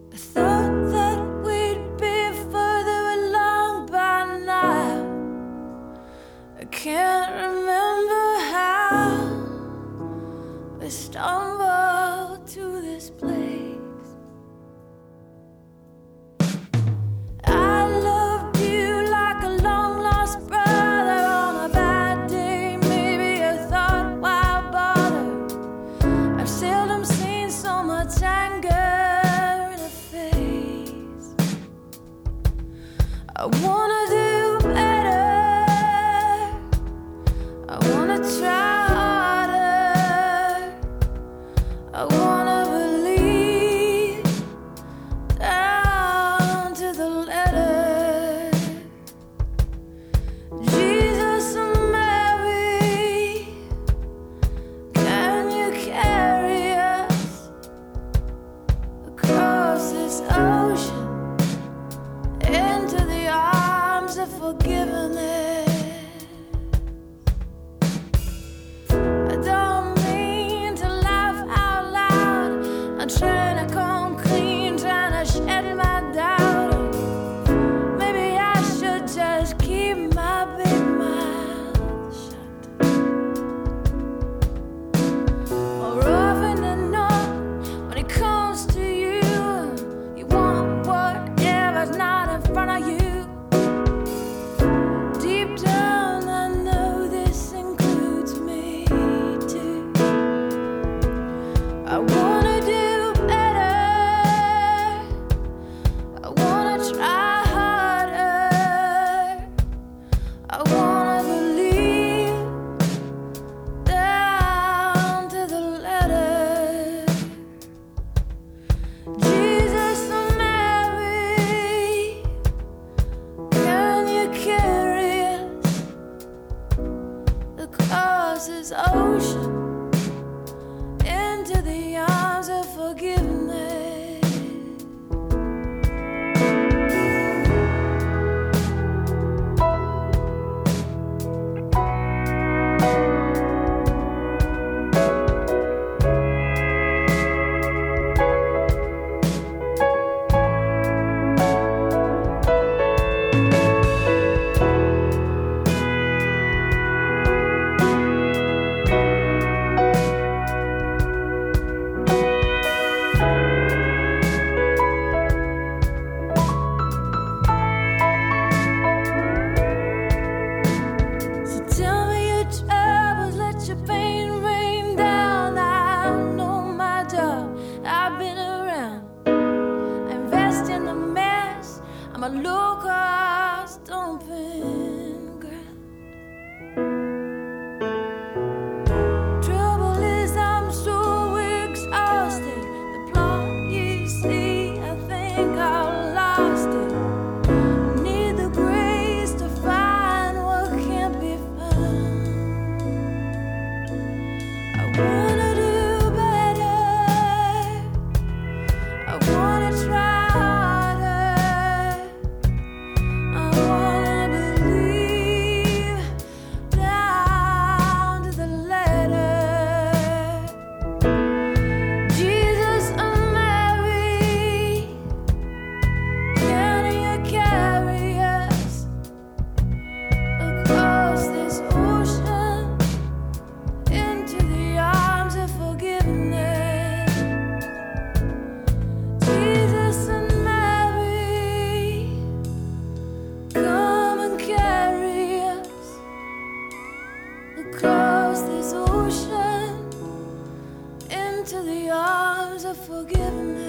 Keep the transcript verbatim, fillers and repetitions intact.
I thought that we'd be further along by now. I can't remember how we stumbled to this place. I loved you like a long lost brother. On a bad day, maybe I thought, why bother? I've seldom seen so much anger. I wanna do better, I wanna try harder, I wanna believe down to the letter. Jesus and Mary, can you carry us across this ocean into the arms of forgiveness? I don't mean to laugh out loud. I'm trying to come clean, trying to shed my doubt. Maybe I should just keep my big mouth shut. More often than not, when it comes to you, you want whatever's not in front of you. Deep down, I know this includes me too. I wanna do better, I wanna try harder, I wanna believe down to the letter. Jesus and Mary, can you carry us across this ocean into the arms of forgiveness? So tell me your troubles, let your pain rain down. I know my job, I've been around. I invest in the mess, I'm a local stomping ground. Trouble is I'm so exhausted. The plot you see, I think I've lost it. Need the grace to find what can't be found. I wanna do better, I wanna try harder, I wanna believe down to the letter. Jesus and Mary, can you carry us across this ocean into the arms of forgiveness? Jesus and Mary, come and carry us across this ocean into the arms of forgiveness.